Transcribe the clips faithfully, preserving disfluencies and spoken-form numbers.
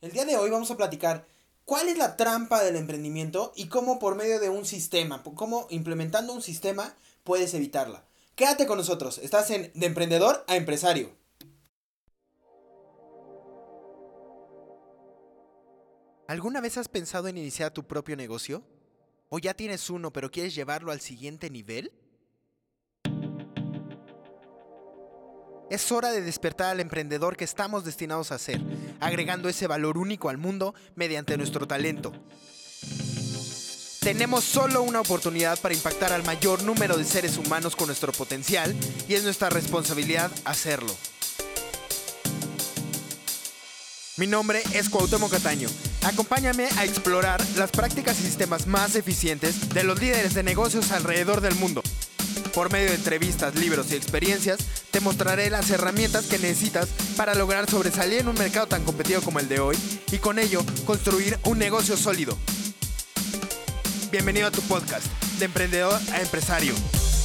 El día de hoy vamos a platicar cuál es la trampa del emprendimiento y cómo por medio de un sistema, cómo implementando un sistema puedes evitarla. Quédate con nosotros, estás en De Emprendedor a Empresario. ¿Alguna vez has pensado en iniciar tu propio negocio? ¿O ya tienes uno pero quieres llevarlo al siguiente nivel? Es hora de despertar al emprendedor que estamos destinados a ser, agregando ese valor único al mundo mediante nuestro talento. Tenemos solo una oportunidad para impactar al mayor número de seres humanos con nuestro potencial y es nuestra responsabilidad hacerlo. Mi nombre es Cuauhtémoc Cataño. Acompáñame a explorar las prácticas y sistemas más eficientes de los líderes de negocios alrededor del mundo. Por medio de entrevistas, libros y experiencias, te mostraré las herramientas que necesitas para lograr sobresalir en un mercado tan competitivo como el de hoy y con ello construir un negocio sólido. Bienvenido a tu podcast, De Emprendedor a Empresario.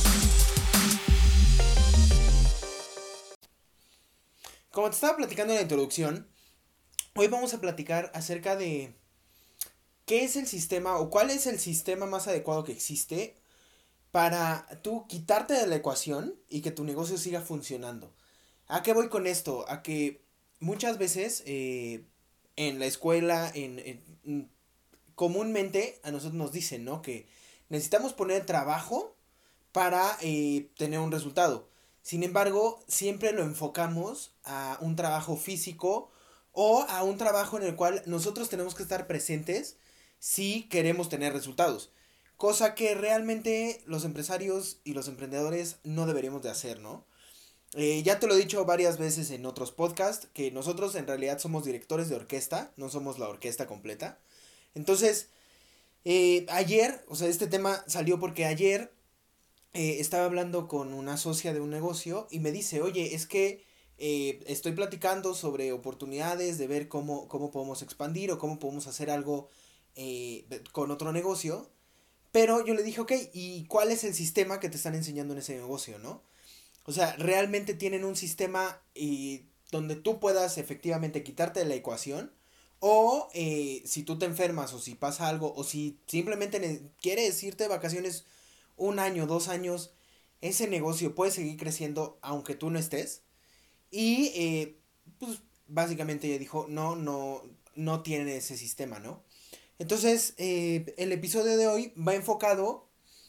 Como te estaba platicando en la introducción, hoy vamos a platicar acerca de qué es el sistema o cuál es el sistema más adecuado que existe para tú quitarte de la ecuación y que tu negocio siga funcionando. ¿A qué voy con esto? A que muchas veces eh, en la escuela, en, en, comúnmente a nosotros nos dicen, ¿no? Que necesitamos poner trabajo para eh, tener un resultado. Sin embargo, siempre lo enfocamos a un trabajo físico o a un trabajo en el cual nosotros tenemos que estar presentes si queremos tener resultados. Cosa que realmente los empresarios y los emprendedores no deberíamos de hacer, ¿no? Eh, ya te lo he dicho varias veces en otros podcasts, que nosotros en realidad somos directores de orquesta, no somos la orquesta completa. Entonces, eh, ayer, o sea, este tema salió porque ayer eh, estaba hablando con una socia de un negocio y me dice, oye, es que eh, estoy platicando sobre oportunidades de ver cómo, cómo podemos expandir o cómo podemos hacer algo eh, con otro negocio. Pero yo le dije, ok, ¿y cuál es el sistema que te están enseñando en ese negocio, no? O sea, realmente tienen un sistema y donde tú puedas efectivamente quitarte de la ecuación. O eh, si tú te enfermas o si pasa algo o si simplemente ne- quieres irte de vacaciones un año, dos años, ese negocio puede seguir creciendo aunque tú no estés. Y eh, pues básicamente ella dijo, no, no, no tiene ese sistema, ¿no? Entonces, eh, el episodio de hoy va enfocado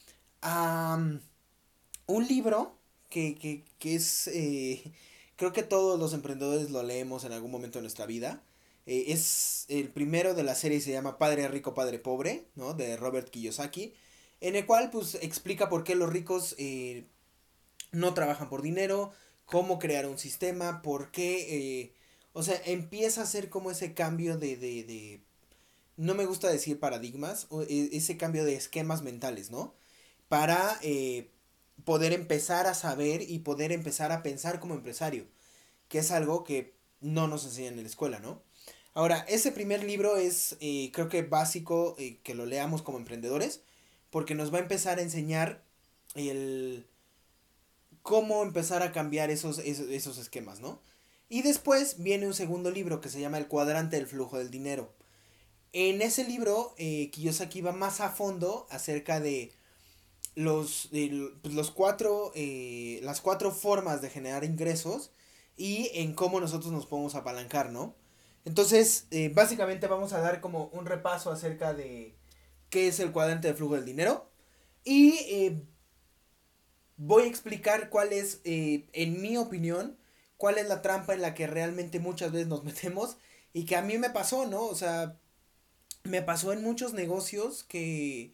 a um, un libro que, que, que es, eh, creo que todos los emprendedores lo leemos en algún momento de nuestra vida. Eh, es el primero de la serie, se llama Padre Rico, Padre Pobre, ¿no? De Robert Kiyosaki, en el cual pues explica por qué los ricos eh, no trabajan por dinero, cómo crear un sistema, por qué, eh, o sea, empieza a hacer como ese cambio de, de, de no me gusta decir paradigmas, o e- ese cambio de esquemas mentales, ¿no? Para eh, poder empezar a saber y poder empezar a pensar como empresario, que es algo que no nos enseñan en la escuela, ¿no? Ahora, ese primer libro es, eh, creo que básico eh, que lo leamos como emprendedores, porque nos va a empezar a enseñar el cómo empezar a cambiar esos, esos, esos esquemas, ¿no? Y después viene un segundo libro que se llama El cuadrante del flujo del dinero. En ese libro, eh, Kiyosaki va más a fondo acerca de los, de, pues, los cuatro, eh, las cuatro formas de generar ingresos y en cómo nosotros nos podemos apalancar, ¿no? Entonces, eh, básicamente vamos a dar como un repaso acerca de qué es el cuadrante de flujo del dinero y eh, voy a explicar cuál es, eh, en mi opinión, cuál es la trampa en la que realmente muchas veces nos metemos y que a mí me pasó, ¿no? O sea, me pasó en muchos negocios que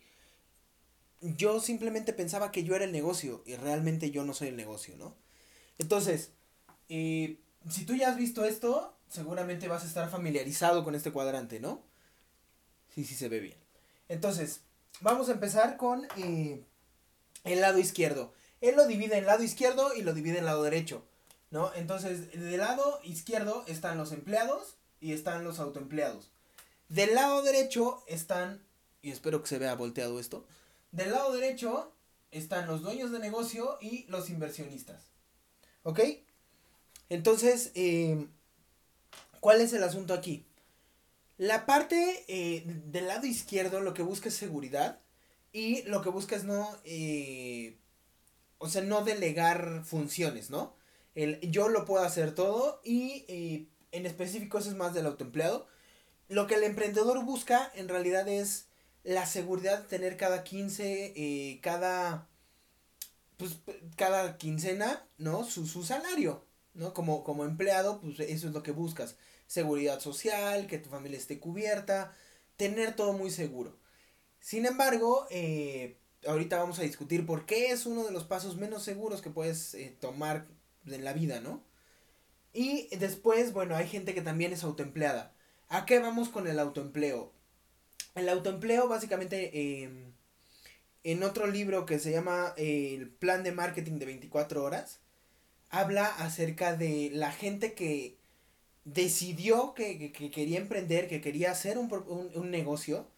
yo simplemente pensaba que yo era el negocio y realmente yo no soy el negocio, ¿no? Entonces, eh, si tú ya has visto esto, seguramente vas a estar familiarizado con este cuadrante, ¿no? Sí, sí se ve bien. Entonces, vamos a empezar con eh, el lado izquierdo. Él lo divide en lado izquierdo y lo divide en lado derecho, ¿no? Entonces, del lado izquierdo están los empleados y están los autoempleados. Del lado derecho están, y espero que se vea volteado esto, del lado derecho están los dueños de negocio y los inversionistas. ¿Ok? Entonces, eh, ¿cuál es el asunto aquí? La parte eh, del lado izquierdo lo que busca es seguridad y lo que busca es no, eh, o sea, no delegar funciones, ¿no? El, yo lo puedo hacer todo y eh, en específico eso es más del autoempleado. Lo que el emprendedor busca en realidad es la seguridad de tener cada quince eh, cada, pues, cada quincena, ¿no? Su, su salario, ¿no? Como, como empleado, pues eso es lo que buscas. Seguridad social, que tu familia esté cubierta, tener todo muy seguro. Sin embargo, eh, ahorita vamos a discutir por qué es uno de los pasos menos seguros que puedes eh, tomar en la vida, ¿no? Y después, bueno, hay gente que también es autoempleada. ¿A qué vamos con el autoempleo? El autoempleo básicamente eh, en otro libro que se llama eh, El plan de marketing de veinticuatro horas, habla acerca de la gente que decidió que, que, que quería emprender, que quería hacer un, un, un negocio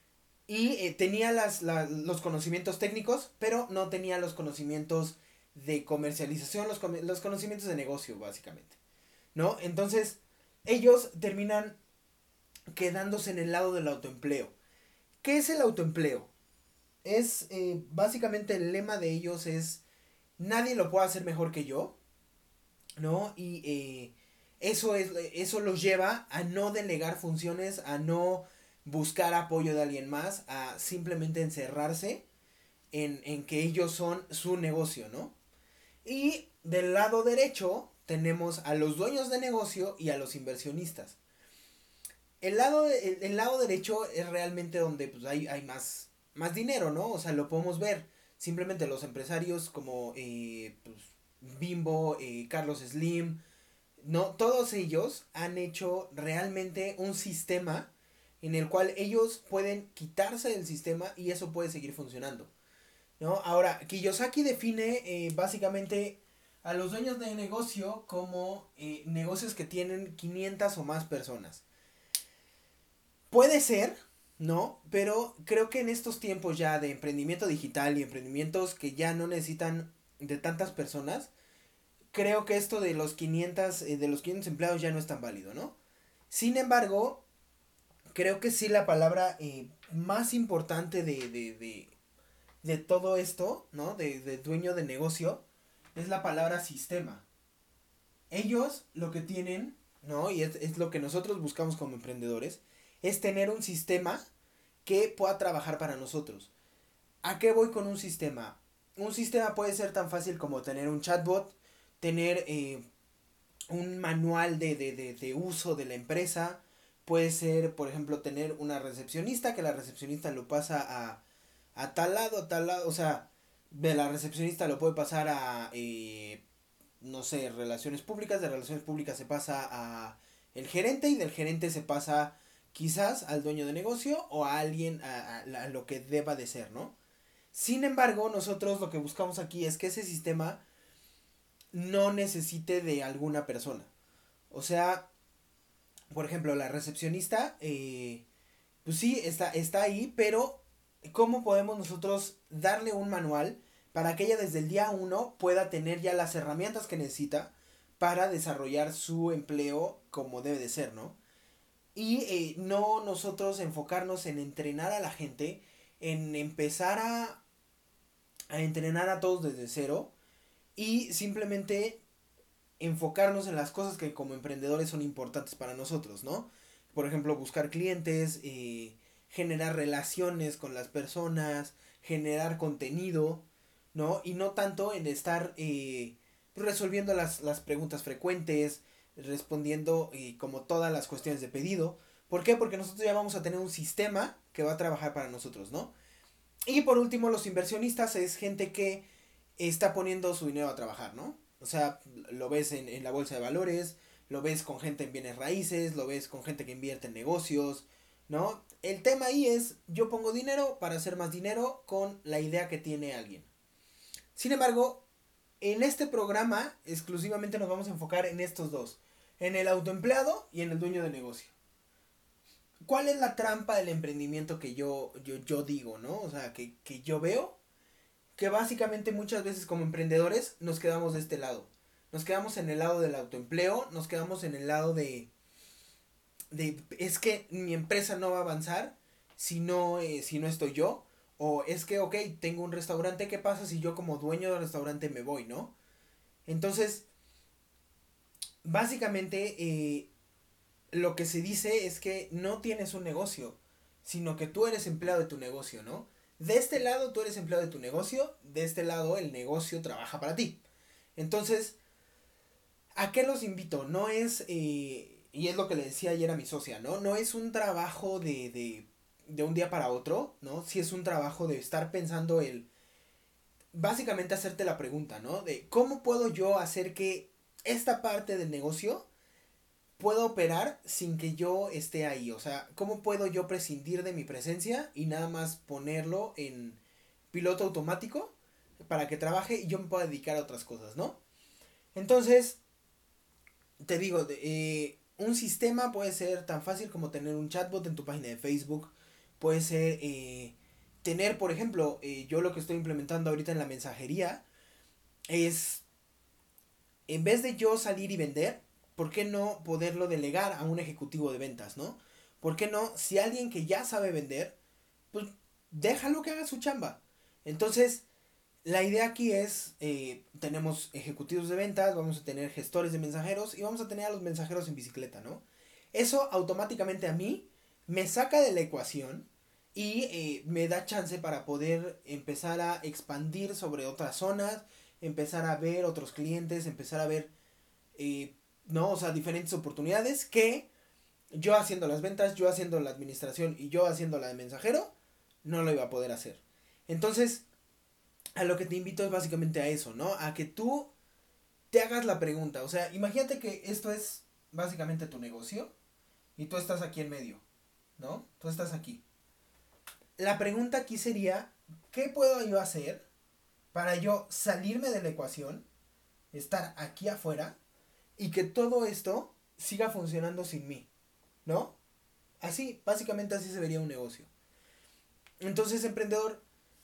y eh, tenía las, la, los conocimientos técnicos, pero no tenía los conocimientos de comercialización, los, los conocimientos de negocio básicamente, ¿no? Entonces ellos terminan quedándose en el lado del autoempleo. ¿Qué es el autoempleo? Es eh, básicamente el lema de ellos es nadie lo puede hacer mejor que yo, ¿no? Y eh, eso, es, eso los lleva a no delegar funciones, a no buscar apoyo de alguien más, a simplemente encerrarse en, en que ellos son su negocio, ¿no? Y del lado derecho tenemos a los dueños de negocio y a los inversionistas. El lado, el, el lado derecho es realmente donde pues, hay, hay más, más dinero, ¿no? O sea, lo podemos ver. Simplemente los empresarios como eh, pues, Bimbo, eh, Carlos Slim, no, todos ellos han hecho realmente un sistema en el cual ellos pueden quitarse del sistema y eso puede seguir funcionando, ¿no? Ahora, Kiyosaki define eh, básicamente a los dueños de negocio como eh, negocios que tienen quinientas o más personas. Puede ser, ¿no? Pero creo que en estos tiempos ya de emprendimiento digital y emprendimientos que ya no necesitan de tantas personas, creo que esto de los quinientos, eh, de los quinientos empleados ya no es tan válido, ¿no? Sin embargo, creo que sí la palabra eh, más importante de, de, de, de todo esto, ¿no? De, de dueño de negocio, es la palabra sistema. Ellos lo que tienen, ¿no? Y es, es lo que nosotros buscamos como emprendedores, es tener un sistema que pueda trabajar para nosotros. ¿A qué voy con un sistema? Un sistema puede ser tan fácil como tener un chatbot, tener eh, un manual de, de, de, de uso de la empresa, puede ser, por ejemplo, tener una recepcionista, que la recepcionista lo pasa a, a tal lado, a tal lado, o sea, de la recepcionista lo puede pasar a, eh, no sé, relaciones públicas, de relaciones públicas se pasa a el gerente y del gerente se pasa quizás al dueño de negocio o a alguien, a, a, a lo que deba de ser, ¿no? Sin embargo, nosotros lo que buscamos aquí es que ese sistema no necesite de alguna persona. O sea, por ejemplo, la recepcionista, eh, pues sí, está, está ahí, pero ¿cómo podemos nosotros darle un manual para que ella desde el día uno pueda tener ya las herramientas que necesita para desarrollar su empleo como debe de ser, ¿no? Y eh, no nosotros enfocarnos en entrenar a la gente, en empezar a, a entrenar a todos desde cero y simplemente enfocarnos en las cosas que como emprendedores son importantes para nosotros, ¿no? Por ejemplo, buscar clientes, eh, generar relaciones con las personas, generar contenido, ¿no? Y no tanto en estar eh, resolviendo las, las preguntas frecuentes, respondiendo eh, como todas las cuestiones de pedido. ¿Por qué? Porque nosotros ya vamos a tener un sistema que va a trabajar para nosotros, ¿no? Y por último, los inversionistas es gente que está poniendo su dinero a trabajar, ¿no? O sea, lo ves en, en la bolsa de valores, lo ves con gente en bienes raíces, lo ves con gente que invierte en negocios, ¿no? El tema ahí es, yo pongo dinero para hacer más dinero con la idea que tiene alguien. Sin embargo, en este programa exclusivamente nos vamos a enfocar en estos dos, en el autoempleado y en el dueño de negocio. ¿Cuál es la trampa del emprendimiento que yo, yo, yo digo, ¿no? O sea, que, que yo veo que básicamente muchas veces como emprendedores nos quedamos de este lado. Nos quedamos en el lado del autoempleo, nos quedamos en el lado de, de es que mi empresa no va a avanzar si no, eh, si no estoy yo. O es que, ok, tengo un restaurante, ¿qué pasa si yo como dueño del restaurante me voy, no? Entonces, básicamente, eh, lo que se dice es que no tienes un negocio, sino que tú eres empleado de tu negocio, ¿no? De este lado tú eres empleado de tu negocio, de este lado el negocio trabaja para ti. Entonces, ¿a qué los invito? No es, eh, y es lo que le decía ayer a mi socia, ¿no? No es un trabajo de, de, de un día para otro, ¿no? Sí es un trabajo de estar pensando el, básicamente hacerte la pregunta, ¿no? De cómo puedo yo hacer que esta parte del negocio pueda operar sin que yo esté ahí. O sea, cómo puedo yo prescindir de mi presencia y nada más ponerlo en piloto automático para que trabaje y yo me pueda dedicar a otras cosas, ¿no? Entonces, te digo, eh, un sistema puede ser tan fácil como tener un chatbot en tu página de Facebook, puede ser eh, tener, por ejemplo, eh, yo lo que estoy implementando ahorita en la mensajería es, en vez de yo salir y vender, ¿por qué no poderlo delegar a un ejecutivo de ventas, no? ¿Por qué no? Si alguien que ya sabe vender, pues déjalo que haga su chamba. Entonces, la idea aquí es, eh, tenemos ejecutivos de ventas, vamos a tener gestores de mensajeros y vamos a tener a los mensajeros en bicicleta, ¿no? Eso automáticamente a mí me saca de la ecuación y eh, me da chance para poder empezar a expandir sobre otras zonas, empezar a ver otros clientes, empezar a ver, eh, ¿no? O sea, diferentes oportunidades que yo haciendo las ventas, yo haciendo la administración y yo haciendo la de mensajero, no lo iba a poder hacer. Entonces, a lo que te invito es básicamente a eso, ¿no? A que tú te hagas la pregunta. O sea, imagínate que esto es básicamente tu negocio y tú estás aquí en medio, ¿no? Tú estás aquí. La pregunta aquí sería, ¿qué puedo yo hacer para yo salirme de la ecuación, estar aquí afuera y que todo esto siga funcionando sin mí, ¿no? Así, básicamente así se vería un negocio. Entonces, emprendedor,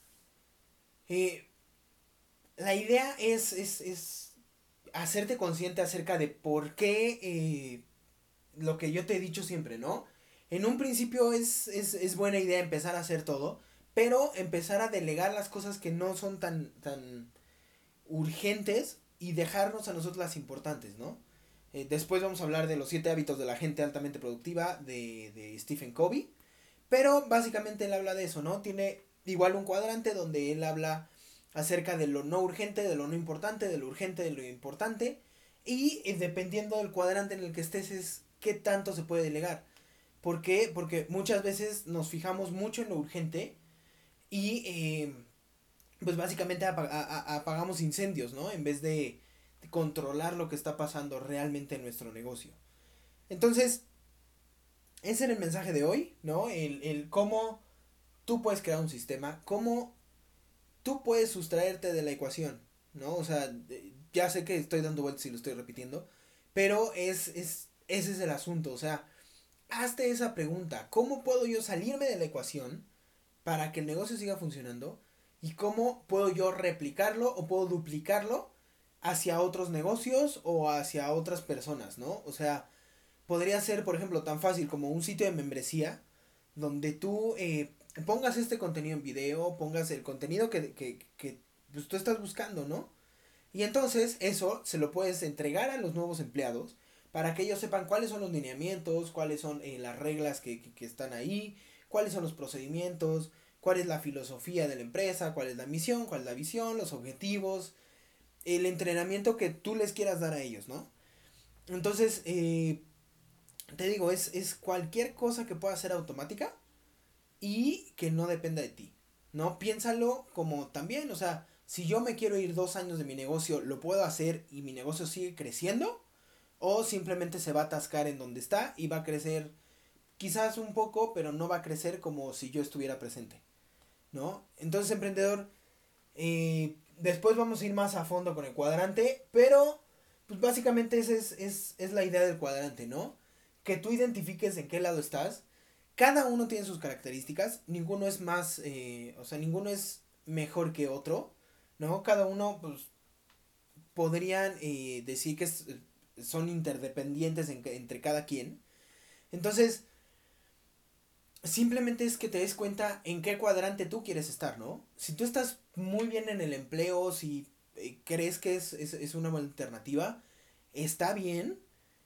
eh, la idea es, es, es hacerte consciente acerca de por qué eh, lo que yo te he dicho siempre, ¿no? En un principio es, es, es buena idea empezar a hacer todo, pero empezar a delegar las cosas que no son tan, tan urgentes y dejarnos a nosotros las importantes, ¿no? Eh, después vamos a hablar de los siete hábitos de la gente altamente productiva de, de Stephen Covey, pero básicamente él habla de eso, ¿no? Tiene igual un cuadrante donde él habla acerca de lo no urgente, de lo no importante, de lo urgente, de lo importante. Y eh, dependiendo del cuadrante en el que estés es qué tanto se puede delegar. ¿Por qué? Porque muchas veces nos fijamos mucho en lo urgente y eh, pues básicamente apag a a apagamos incendios, ¿no? En vez de, de controlar lo que está pasando realmente en nuestro negocio. Entonces, ese era el mensaje de hoy, ¿no? El, el cómo tú puedes crear un sistema, cómo tú puedes sustraerte de la ecuación, ¿no? O sea, ya sé que estoy dando vueltas y lo estoy repitiendo, pero es, es, ese es el asunto, o sea, hazte esa pregunta, ¿cómo puedo yo salirme de la ecuación para que el negocio siga funcionando? ¿Y cómo puedo yo replicarlo o puedo duplicarlo hacia otros negocios o hacia otras personas, ¿no? O sea, podría ser, por ejemplo, tan fácil como un sitio de membresía donde tú eh, pongas este contenido en video, pongas el contenido que, que, que pues, tú estás buscando, ¿no? Y entonces eso se lo puedes entregar a los nuevos empleados para que ellos sepan cuáles son los lineamientos, cuáles son eh, las reglas que, que, que están ahí, cuáles son los procedimientos, cuál es la filosofía de la empresa, cuál es la misión, cuál es la visión, los objetivos, el entrenamiento que tú les quieras dar a ellos, ¿no? Entonces, eh, te digo, es, es cualquier cosa que pueda ser automática y que no dependa de ti, ¿no? Piénsalo como también, o sea, si yo me quiero ir dos años de mi negocio, ¿lo puedo hacer y mi negocio sigue creciendo? ¿O simplemente se va a atascar en donde está y va a crecer quizás un poco, pero no va a crecer como si yo estuviera presente, ¿no? Entonces, emprendedor, eh, después vamos a ir más a fondo con el cuadrante, pero pues básicamente esa es, es, es la idea del cuadrante, ¿no? Que tú identifiques en qué lado estás. Cada uno tiene sus características, ninguno es más, eh, o sea, ninguno es mejor que otro, ¿no? Cada uno, pues, podrían eh, decir que es, son interdependientes en, entre cada quien, Entonces, simplemente es que te des cuenta en qué cuadrante tú quieres estar, ¿no? Si tú estás muy bien en el empleo, si eh, crees que es, es, es una buena alternativa, está bien,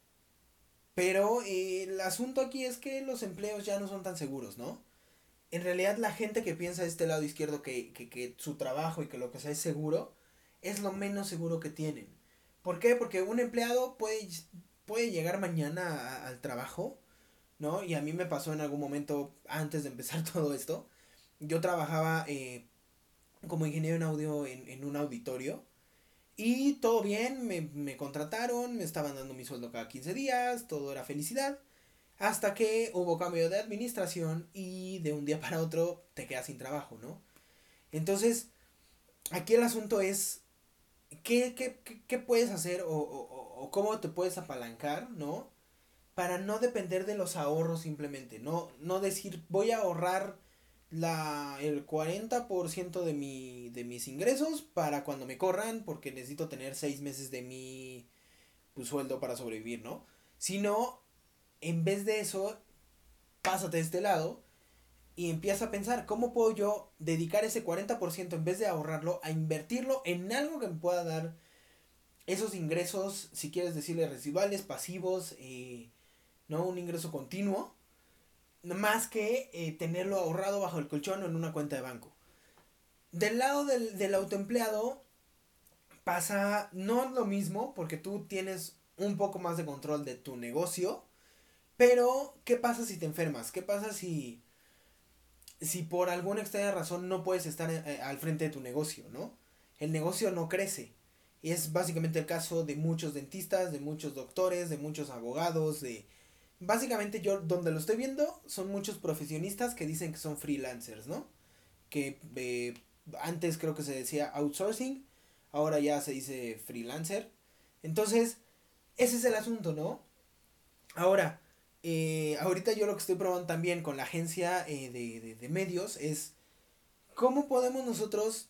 pero eh, el asunto aquí es que los empleos ya no son tan seguros, ¿no? En realidad la gente que piensa de este lado izquierdo que, que, que su trabajo y que lo que sea es seguro, es lo menos seguro que tienen. ¿Por qué? Porque un empleado puede, puede llegar mañana a- al trabajo, ¿no? Y a mí me pasó en algún momento antes de empezar todo esto. Yo trabajaba eh, como ingeniero en audio en, en un auditorio. Y todo bien, me, me contrataron, me estaban dando mi sueldo cada quince días, todo era felicidad. Hasta que hubo cambio de administración y de un día para otro te quedas sin trabajo, ¿no? Entonces, aquí el asunto es, ¿qué, qué, qué, qué puedes hacer o, o, o cómo te puedes apalancar, ¿no? Para no depender de los ahorros simplemente, no, no decir voy a ahorrar la, el cuarenta por ciento de, mi, de mis ingresos para cuando me corran porque necesito tener seis meses de mi pues, sueldo para sobrevivir, ¿no? Sino, en vez de eso, pásate de este lado y empieza a pensar, ¿cómo puedo yo dedicar ese cuarenta por ciento en vez de ahorrarlo a invertirlo en algo que me pueda dar esos ingresos, si quieres decirle residuales, pasivos, eh, ¿no? Un ingreso continuo, más que eh, tenerlo ahorrado bajo el colchón o en una cuenta de banco. Del lado del, del autoempleado pasa no lo mismo porque tú tienes un poco más de control de tu negocio, pero ¿qué pasa si te enfermas? ¿Qué pasa si si por alguna extraña razón no puedes estar eh, al frente de tu negocio, ¿no? El negocio no crece. Y es básicamente el caso de muchos dentistas, de muchos doctores, de muchos abogados, de... Básicamente yo donde lo estoy viendo son muchos profesionistas que dicen que son freelancers, ¿no? Que eh, antes creo que se decía outsourcing, ahora ya se dice freelancer. Entonces, ese es el asunto, ¿no? Ahora, eh, ahorita yo lo que estoy probando también con la agencia eh, de, de, de medios es cómo podemos nosotros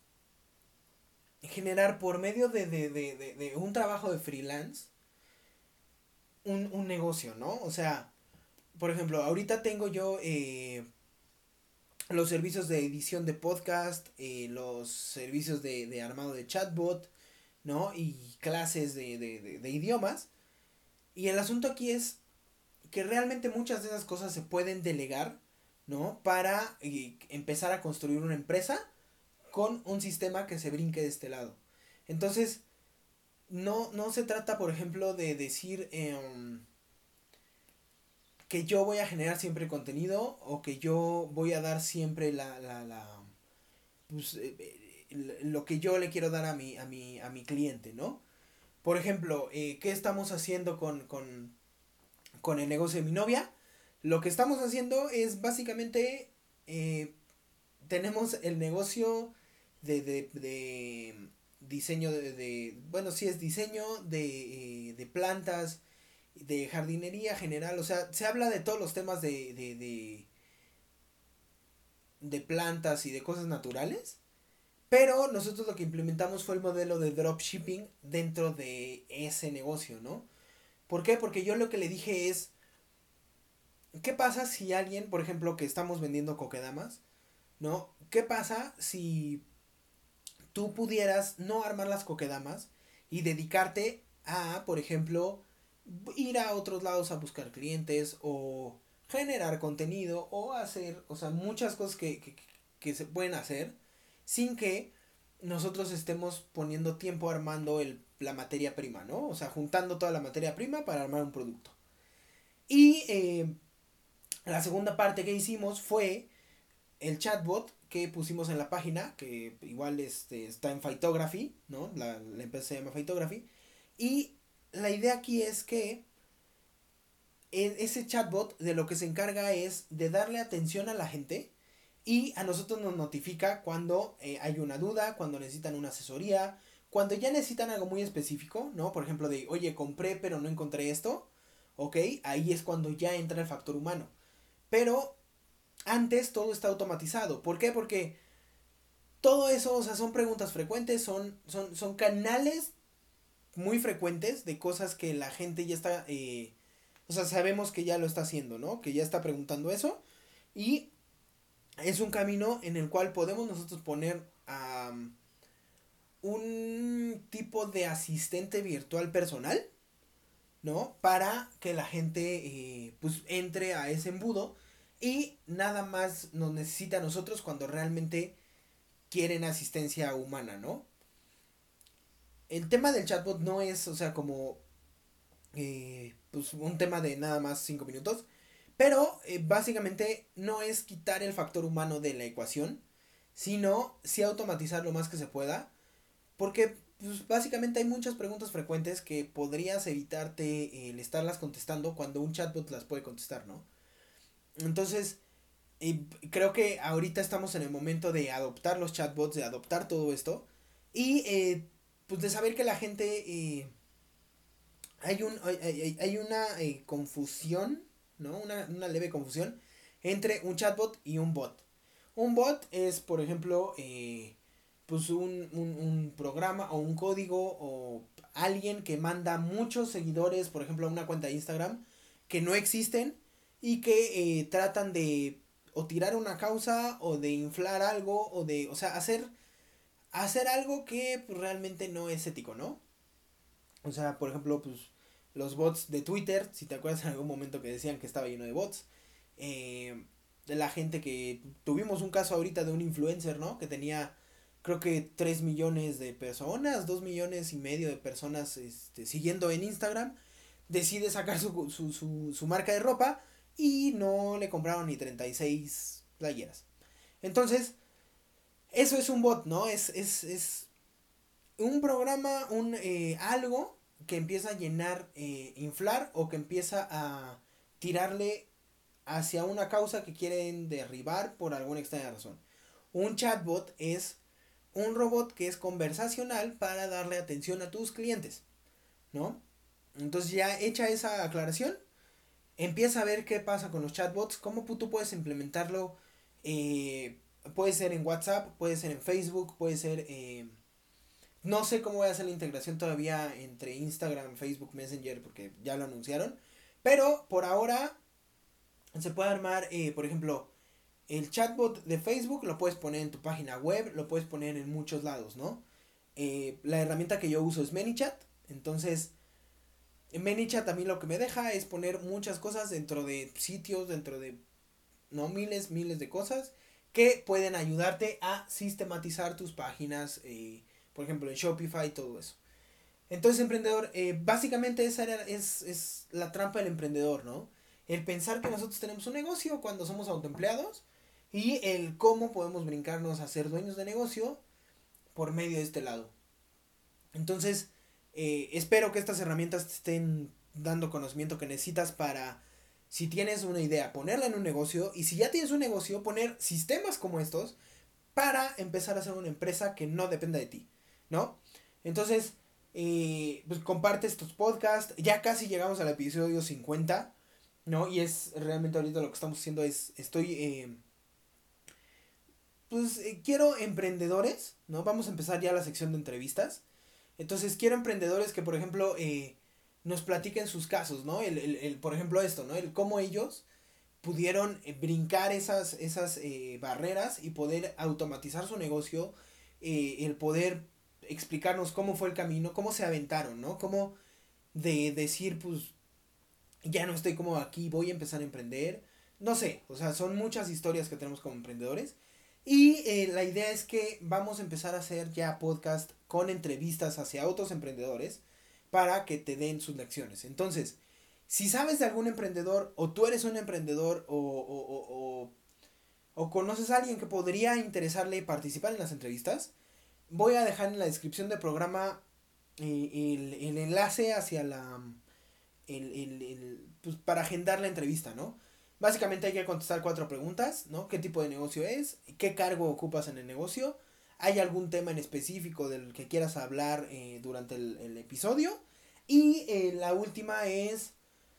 generar por medio de, de, de, de, de un trabajo de freelance un, un negocio, ¿no? O sea, por ejemplo, ahorita tengo yo eh, los servicios de edición de podcast, eh, los servicios de, de armado de chatbot, ¿no? Y clases de, de, de, de idiomas. Y el asunto aquí es que realmente muchas de esas cosas se pueden delegar, ¿no? Para eh, empezar a construir una empresa con un sistema que se brinque de este lado. Entonces, no, no se trata, por ejemplo, de decir eh, que yo voy a generar siempre contenido o que yo voy a dar siempre la, la, la pues, eh, eh, lo que yo le quiero dar a mi, a mi, a mi cliente, ¿no? Por ejemplo, eh, ¿qué estamos haciendo con, con, con el negocio de mi novia? Lo que estamos haciendo es básicamente, eh, tenemos el negocio de, de, de diseño de, de, bueno, sí es diseño de, eh, de plantas, de jardinería general, o sea, se habla de todos los temas de, de, de, de plantas y de cosas naturales, pero nosotros lo que implementamos fue el modelo de dropshipping dentro de ese negocio, ¿no? ¿Por qué? Porque yo lo que le dije es, ¿qué pasa si alguien, por ejemplo, que estamos vendiendo coquedamas, ¿no? ¿Qué pasa si tú pudieras no armar las coquedamas y dedicarte a, por ejemplo, ir a otros lados a buscar clientes o generar contenido o hacer, o sea, muchas cosas que, que, que se pueden hacer sin que nosotros estemos poniendo tiempo armando el, la materia prima, ¿no? O sea, juntando toda la materia prima para armar un producto. Y eh, la segunda parte que hicimos fue el chatbot que pusimos en la página, que igual este, está en Phytography, ¿no? La, la empresa se llama Phytography. Y la idea aquí es que ese chatbot de lo que se encarga es de darle atención a la gente y a nosotros nos notifica cuando eh, hay una duda, cuando necesitan una asesoría, cuando ya necesitan algo muy específico, ¿no? Por ejemplo, de, oye, compré pero no encontré esto, ¿ok? Ahí es cuando ya entra el factor humano. Pero antes todo está automatizado. ¿Por qué? Porque todo eso, o sea, son preguntas frecuentes, son, son, son canales muy frecuentes de cosas que la gente ya está, eh, O sea, sabemos que ya lo está haciendo, ¿no? Que ya está preguntando eso. Y es un camino en el cual podemos nosotros poner a um, un tipo de asistente virtual personal, ¿no? Para que la gente eh, pues entre a ese embudo y nada más nos necesita a nosotros cuando realmente quieren asistencia humana, ¿no? El tema del chatbot no es, o sea, como eh, pues un tema de nada más cinco minutos, pero eh, básicamente no es quitar el factor humano de la ecuación, sino sí automatizar lo más que se pueda, porque pues, básicamente hay muchas preguntas frecuentes que podrías evitarte el estarlas contestando cuando un chatbot las puede contestar, ¿no? Entonces, eh, creo que ahorita estamos en el momento de adoptar los chatbots, de adoptar todo esto, y eh, pues de saber que la gente... Eh, hay, un, hay, hay, hay una eh, confusión, ¿no? Una, una leve confusión entre un chatbot y un bot. Un bot es, por ejemplo, eh, pues un, un, un programa o un código o alguien que manda muchos seguidores, por ejemplo, a una cuenta de Instagram que no existen y que eh, tratan de o tirar una causa o de inflar algo o de, o sea, hacer, hacer algo que pues, realmente no es ético, ¿no? O sea, por ejemplo, pues los bots de Twitter, si te acuerdas en algún momento que decían que estaba lleno de bots. Eh, de la gente que tuvimos un caso ahorita de un influencer, ¿no? Que tenía creo que tres millones de personas, dos millones y medio de personas este, siguiendo en Instagram. Decide sacar su, su, su, su marca de ropa y no le compraron ni treinta y seis playeras. Entonces, eso es un bot, ¿no? Es, es, es un programa, un eh, algo que empieza a llenar, eh, inflar o que empieza a tirarle hacia una causa que quieren derribar por alguna extraña razón. Un chatbot es un robot que es conversacional para darle atención a tus clientes, ¿no? Entonces ya hecha esa aclaración, empieza a ver qué pasa con los chatbots, cómo tú puedes implementarlo. Eh, puede ser en WhatsApp, puede ser en Facebook, puede ser... Eh, no sé cómo va a ser la integración todavía entre Instagram, Facebook, Messenger, porque ya lo anunciaron. Pero por ahora se puede armar, eh, por ejemplo, el chatbot de Facebook lo puedes poner en tu página web, lo puedes poner en muchos lados, ¿no? Eh, la herramienta que yo uso es ManyChat. Entonces, en ManyChat a mí lo que me deja es poner muchas cosas dentro de sitios, dentro de, no miles, miles de cosas que pueden ayudarte a sistematizar tus páginas, eh, por ejemplo, en Shopify y todo eso. Entonces, emprendedor, eh, básicamente esa era, es, es la trampa del emprendedor, ¿no? El pensar que nosotros tenemos un negocio cuando somos autoempleados y el cómo podemos brincarnos a ser dueños de negocio por medio de este lado. Entonces, eh, espero que estas herramientas te estén dando conocimiento que necesitas para, si tienes una idea, ponerla en un negocio y si ya tienes un negocio, poner sistemas como estos para empezar a hacer una empresa que no dependa de ti, ¿no? Entonces, eh, pues comparte estos podcasts. Ya casi llegamos al episodio cincuenta, ¿no? Y es realmente ahorita lo que estamos haciendo es, estoy, eh, pues eh, quiero emprendedores, ¿no? Vamos a empezar ya la sección de entrevistas. Entonces quiero emprendedores que, por ejemplo, eh, nos platiquen sus casos, ¿no? El, el, el, por ejemplo, esto, ¿no? El cómo ellos pudieron eh, brincar esas, esas eh, barreras y poder automatizar su negocio, eh, el poder explicarnos cómo fue el camino, cómo se aventaron, ¿no? Cómo de decir, pues, ya no estoy como aquí, voy a empezar a emprender. No sé, o sea, son muchas historias que tenemos como emprendedores. Y eh, la idea es que vamos a empezar a hacer ya podcast con entrevistas hacia otros emprendedores para que te den sus lecciones. Entonces, si sabes de algún emprendedor o tú eres un emprendedor o, o, o, o, o conoces a alguien que podría interesarle participar en las entrevistas, voy a dejar en la descripción del programa eh, el, el enlace hacia la... El, el, el, pues para agendar la entrevista, ¿no? Básicamente hay que contestar cuatro preguntas, ¿no? ¿Qué tipo de negocio es? ¿Qué cargo ocupas en el negocio? ¿Hay algún tema en específico del que quieras hablar eh, durante el, el, episodio? Y eh, la última es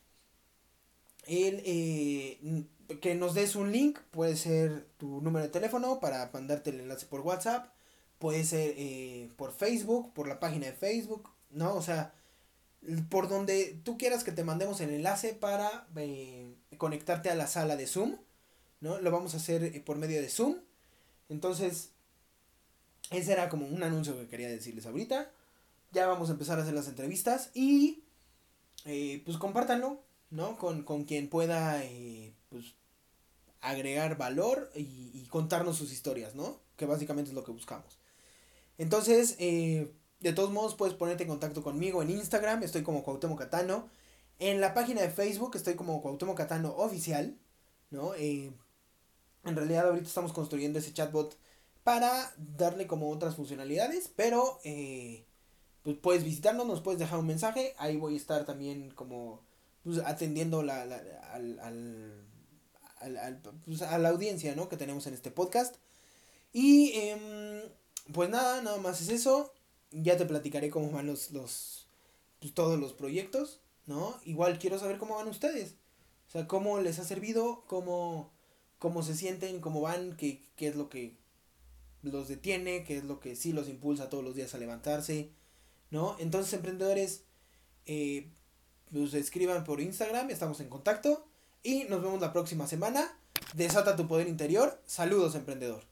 el eh, que nos des un link, puede ser tu número de teléfono para mandarte el enlace por WhatsApp, puede ser eh, por Facebook, por la página de Facebook, ¿no? O sea, por donde tú quieras que te mandemos el enlace para eh, conectarte a la sala de Zoom, ¿no? Lo vamos a hacer eh, por medio de Zoom. Entonces, ese era como un anuncio que quería decirles ahorita. Ya vamos a empezar a hacer las entrevistas y eh, pues compártanlo, ¿no? Con, con quien pueda eh, pues agregar valor y, y contarnos sus historias, ¿no? Que básicamente es lo que buscamos. Entonces, eh, de todos modos puedes ponerte en contacto conmigo en Instagram, estoy como Cuauhtémoc Catano. En la página de Facebook estoy como Cuauhtémoc Catano Oficial, ¿no? Eh, en realidad ahorita estamos construyendo ese chatbot para darle como otras funcionalidades, pero eh, pues puedes visitarnos, nos puedes dejar un mensaje, ahí voy a estar también como pues, atendiendo la, la, al, al, al, al, pues, a la audiencia, ¿no? Que tenemos en este podcast. Y eh, pues nada, nada más es eso. Ya te platicaré cómo van los, los pues, todos los proyectos, ¿no? Igual quiero saber cómo van ustedes. O sea, cómo les ha servido, cómo, cómo se sienten, cómo van, qué, qué es lo que los detiene, qué es lo que sí los impulsa todos los días a levantarse, ¿no? Entonces, emprendedores, eh, pues escriban por Instagram, estamos en contacto y nos vemos la próxima semana. Desata tu poder interior. Saludos, emprendedor.